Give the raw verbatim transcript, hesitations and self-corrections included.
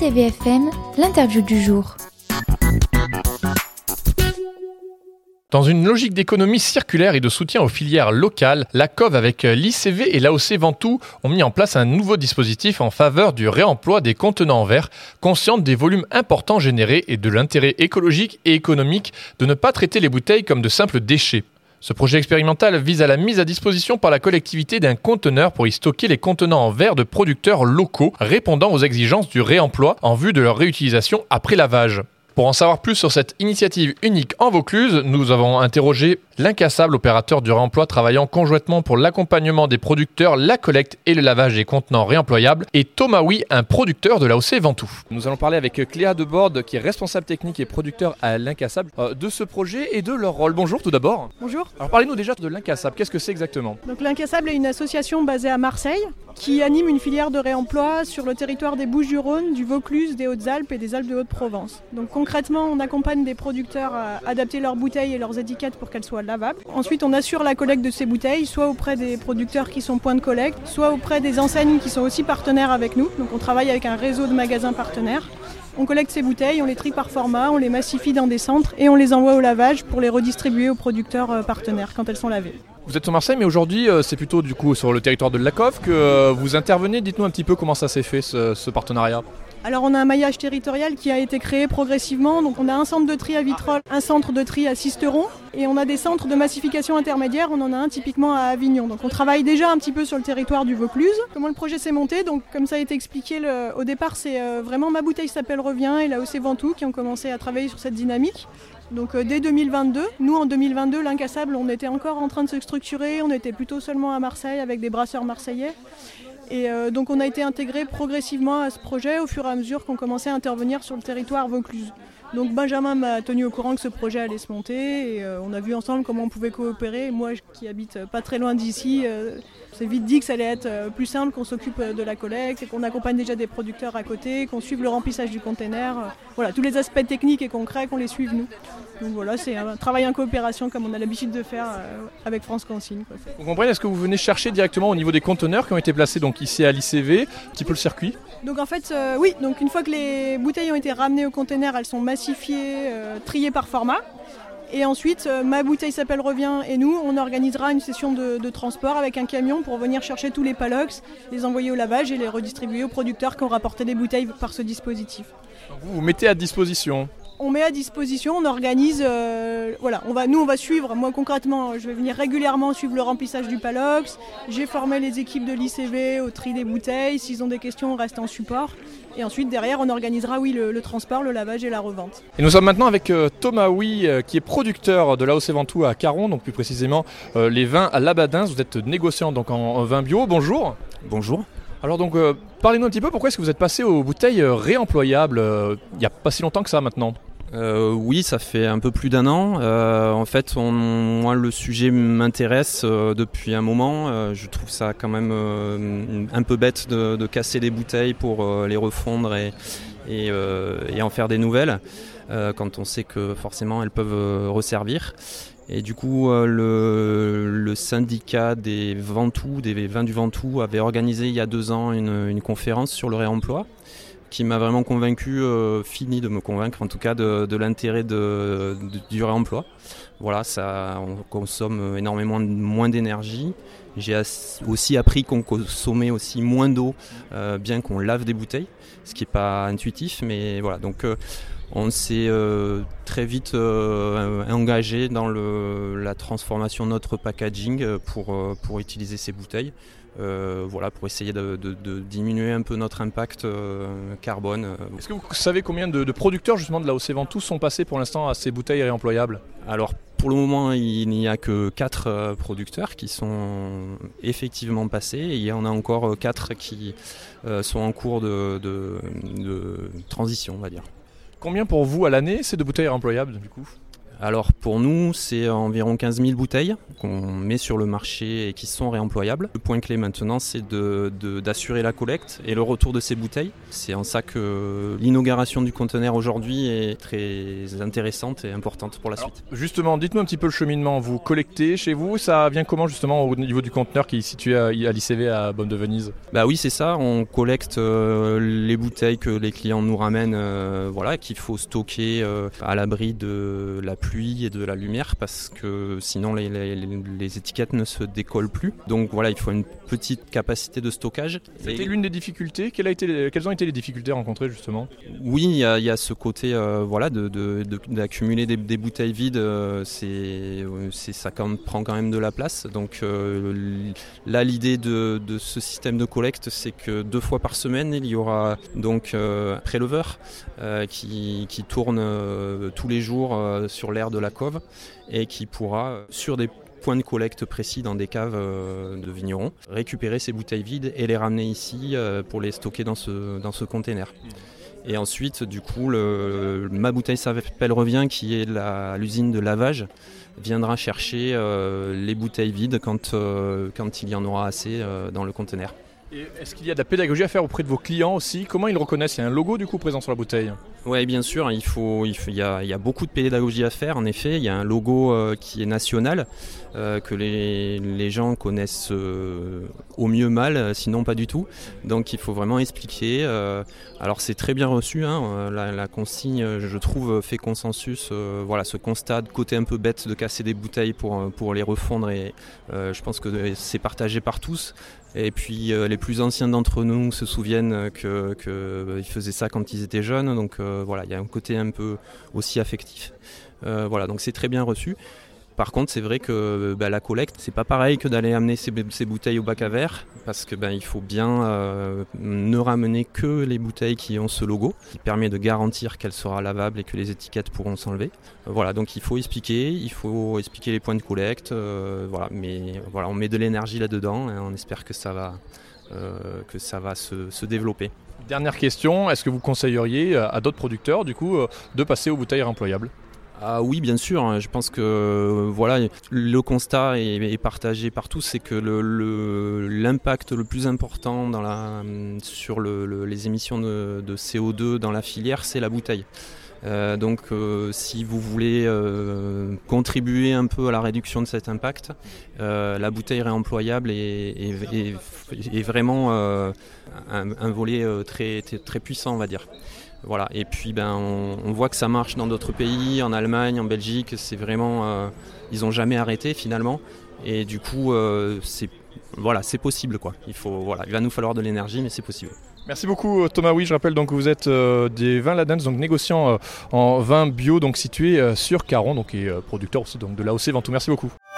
T V F M, l'interview du jour. Dans une logique d'économie circulaire et de soutien aux filières locales, la C O V avec l'I C V et l'A O C Ventoux ont mis en place un nouveau dispositif en faveur du réemploi des contenants en verre, consciente des volumes importants générés et de l'intérêt écologique et économique de ne pas traiter les bouteilles comme de simples déchets. Ce projet expérimental vise à la mise à disposition par la collectivité d'un conteneur pour y stocker les contenants en verre de producteurs locaux répondant aux exigences du réemploi en vue de leur réutilisation après lavage. Pour en savoir plus sur cette initiative unique en Vaucluse, nous avons interrogé l'Incassable, opérateur du réemploi travaillant conjointement pour l'accompagnement des producteurs, la collecte et le lavage des contenants réemployables, et Thomas Oui, un producteur de l'A O C Ventoux. Nous allons parler avec Cléa Deborde, qui est responsable technique et producteur à l'Incassable, euh, de ce projet et de leur rôle. Bonjour tout d'abord. Bonjour. Alors parlez-nous déjà de l'Incassable, qu'est-ce que c'est exactement ? Donc l'Incassable est une association basée à Marseille qui anime une filière de réemploi sur le territoire des Bouches-du-Rhône, du Vaucluse, des Hautes-Alpes et des Alpes de Haute-Provence. Donc concrètement, on accompagne des producteurs à adapter leurs bouteilles et leurs étiquettes pour qu'elles soient lavables. Ensuite, on assure la collecte de ces bouteilles, soit auprès des producteurs qui sont points de collecte, soit auprès des enseignes qui sont aussi partenaires avec nous. Donc on travaille avec un réseau de magasins partenaires. On collecte ces bouteilles, on les trie par format, on les massifie dans des centres et on les envoie au lavage pour les redistribuer aux producteurs partenaires quand elles sont lavées. Vous êtes sur Marseille, mais aujourd'hui c'est plutôt du coup sur le territoire de la C O V que vous intervenez. Dites-nous un petit peu comment ça s'est fait ce, ce partenariat. Alors on a un maillage territorial qui a été créé progressivement. Donc on a un centre de tri à Vitrolles, un centre de tri à Sisteron et on a des centres de massification intermédiaires. On en a un typiquement à Avignon. Donc on travaille déjà un petit peu sur le territoire du Vaucluse. Comment le projet s'est monté ? Donc comme ça a été expliqué le, au départ, c'est euh, vraiment Ma Bouteille s'appelle Revient et l'A O C Ventoux qui ont commencé à travailler sur cette dynamique. Donc euh, dès deux mille vingt-deux, nous en deux mille vingt-deux, l'Incassable, on était encore en train de se structurer. On était plutôt seulement à Marseille avec des brasseurs marseillais. Et euh, donc on a été intégré progressivement à ce projet au fur et à mesure qu'on commençait à intervenir sur le territoire Vaucluse. Donc Benjamin m'a tenu au courant que ce projet allait se monter et euh, on a vu ensemble comment on pouvait coopérer. Moi qui habite pas très loin d'ici, euh, c'est vite dit que ça allait être euh, plus simple, qu'on s'occupe de la collecte et qu'on accompagne déjà des producteurs à côté, qu'on suive le remplissage du container. Euh, voilà, tous les aspects techniques et concrets, qu'on les suive nous. Donc voilà, c'est un travail en coopération comme on a l'habitude de faire euh, avec France Consigne, quoi. Vous comprenez, est-ce que vous venez chercher directement au niveau des conteneurs qui ont été placés donc ici à l'I C V, un petit peu le circuit ? Donc en fait, euh, oui, donc une fois que les bouteilles ont été ramenées au conteneur, elles sont massifiées, euh, triées par format. Et ensuite, euh, Ma Bouteille s'appelle Revient et nous, on organisera une session de, de transport avec un camion pour venir chercher tous les palox, les envoyer au lavage et les redistribuer aux producteurs qui ont rapporté des bouteilles par ce dispositif. Vous vous mettez à disposition ? On met à disposition, on organise, euh, voilà, on va, nous on va suivre, moi concrètement, je vais venir régulièrement suivre le remplissage du palox, j'ai formé les équipes de l'I C V au tri des bouteilles, s'ils ont des questions on reste en support, et ensuite derrière on organisera oui, le, le transport, le lavage et la revente. Et nous sommes maintenant avec euh, Thomas Oui, euh, qui est producteur de l'A O C Ventoux à Caron, donc plus précisément euh, les vins à l'Abadins, vous êtes négociant donc en, en vin bio, bonjour. Bonjour. Alors donc, euh, parlez-nous un petit peu, pourquoi est-ce que vous êtes passé aux bouteilles réemployables euh, il n'y a pas si longtemps que ça maintenant ? Euh, oui, ça fait un peu plus d'un an. Euh, en fait, on, moi, le sujet m'intéresse euh, depuis un moment. Euh, je trouve ça quand même euh, un peu bête de, de casser les bouteilles pour euh, les refondre et, et, euh, et en faire des nouvelles, euh, quand on sait que forcément elles peuvent euh, resservir. Et du coup, euh, le, le syndicat des Ventoux, des vins du Ventoux, avait organisé il y a deux ans une, une conférence sur le réemploi, qui m'a vraiment convaincu, euh, fini de me convaincre en tout cas de, de l'intérêt de, de, du réemploi. Voilà, ça, on consomme énormément moins d'énergie. J'ai as, aussi appris qu'on consommait aussi moins d'eau, euh, bien qu'on lave des bouteilles, ce qui n'est pas intuitif, mais voilà. Donc euh, on s'est euh, très vite euh, engagé dans le, la transformation de notre packaging pour, pour utiliser ces bouteilles. Euh, voilà, pour essayer de, de, de diminuer un peu notre impact euh, carbone. Est-ce que vous savez combien de, de producteurs justement de l'A O C Ventoux sont passés pour l'instant à ces bouteilles réemployables ? Alors pour le moment il n'y a que quatre euh, producteurs qui sont effectivement passés et il y en a encore quatre qui euh, sont en cours de, de, de transition, on va dire. Combien pour vous à l'année ces deux bouteilles réemployables du coup ? Alors pour nous, c'est environ quinze mille bouteilles qu'on met sur le marché et qui sont réemployables. Le point clé maintenant, c'est de, de, d'assurer la collecte et le retour de ces bouteilles. C'est en ça que l'inauguration du conteneur aujourd'hui est très intéressante et importante pour la Alors, suite. Justement, dites-nous un petit peu le cheminement. Vous collectez chez vous, ça vient comment justement au niveau du conteneur qui est situé à, à l'I C V à Bonne de Venise? Bah oui, c'est ça. On collecte euh, les bouteilles que les clients nous ramènent, euh, voilà, qu'il faut stocker euh, à l'abri de la pluie et de la lumière parce que sinon les, les, les étiquettes ne se décollent plus. Donc voilà, il faut une petite capacité de stockage. C'était l'une des difficultés. Quelles, a été, quelles ont été les difficultés rencontrées justement? Oui, il y, a, il y a ce côté euh, voilà, de, de, de, d'accumuler des, des bouteilles vides, euh, c'est, c'est, ça quand même, prend quand même de la place. Donc euh, là, l'idée de, de ce système de collecte, c'est que deux fois par semaine, il y aura donc euh, un préleveur euh, qui, qui tourne euh, tous les jours euh, sur l'aire de la cove et qui pourra, sur des points de collecte précis dans des caves de vignerons, récupérer ces bouteilles vides et les ramener ici pour les stocker dans ce, dans ce container. Et ensuite, du coup, le, ma bouteille s'appelle Revient, qui est la, l'usine de lavage, viendra chercher euh, les bouteilles vides quand, euh, quand il y en aura assez euh, dans le conteneur. Et est-ce qu'il y a de la pédagogie à faire auprès de vos clients aussi? Comment ils le reconnaissent? Il y a un logo du coup présent sur la bouteille? Oui, bien sûr, il, faut, il, faut, il, y a, il y a beaucoup de pédagogie à faire, en effet. Il y a un logo euh, qui est national, euh, que les, les gens connaissent euh, au mieux mal, sinon pas du tout. Donc il faut vraiment expliquer. Euh, alors c'est très bien reçu, hein, la, la consigne, je trouve, fait consensus. Euh, voilà, ce constat de côté un peu bête de casser des bouteilles pour, pour les refondre, et euh, je pense que c'est partagé par tous. Et puis euh, les plus anciens d'entre nous se souviennent qu'ils que, euh, faisaient ça quand ils étaient jeunes, donc euh, voilà, il y a un côté un peu aussi affectif. Euh, voilà, donc c'est très bien reçu. Par contre, c'est vrai que bah, la collecte, c'est pas pareil que d'aller amener ces, ces bouteilles au bac à verre, parce que bah, il faut bien euh, ne ramener que les bouteilles qui ont ce logo, qui permet de garantir qu'elle sera lavable et que les étiquettes pourront s'enlever. Euh, voilà, donc il faut expliquer, il faut expliquer les points de collecte, euh, voilà, mais voilà, on met de l'énergie là-dedans et on espère que ça va, euh, que ça va se, se développer. Dernière question, est-ce que vous conseilleriez à d'autres producteurs du coup de passer aux bouteilles réemployables? Ah oui, bien sûr. Je pense que voilà, le constat est, est partagé par tous, c'est que le, le, l'impact le plus important dans la, sur le, le, les émissions de, de C O deux dans la filière, c'est la bouteille. Euh, donc euh, si vous voulez euh, contribuer un peu à la réduction de cet impact, euh, la bouteille réemployable est, est, est, est vraiment euh, un, un volet très, très, très puissant, on va dire. Voilà. Et puis ben, on, on voit que ça marche dans d'autres pays, en Allemagne, en Belgique, c'est vraiment, euh, ils n'ont jamais arrêté finalement. Et du coup, euh, c'est, voilà, c'est possible, quoi. Il faut, voilà, il va nous falloir de l'énergie, mais c'est possible. Merci beaucoup Thomas. Oui, je rappelle donc que vous êtes euh, des vins Ladens, donc négociant euh, en vin bio, donc situé euh, sur Caron, donc et euh, producteur aussi donc de l'A O C Ventoux. Merci beaucoup.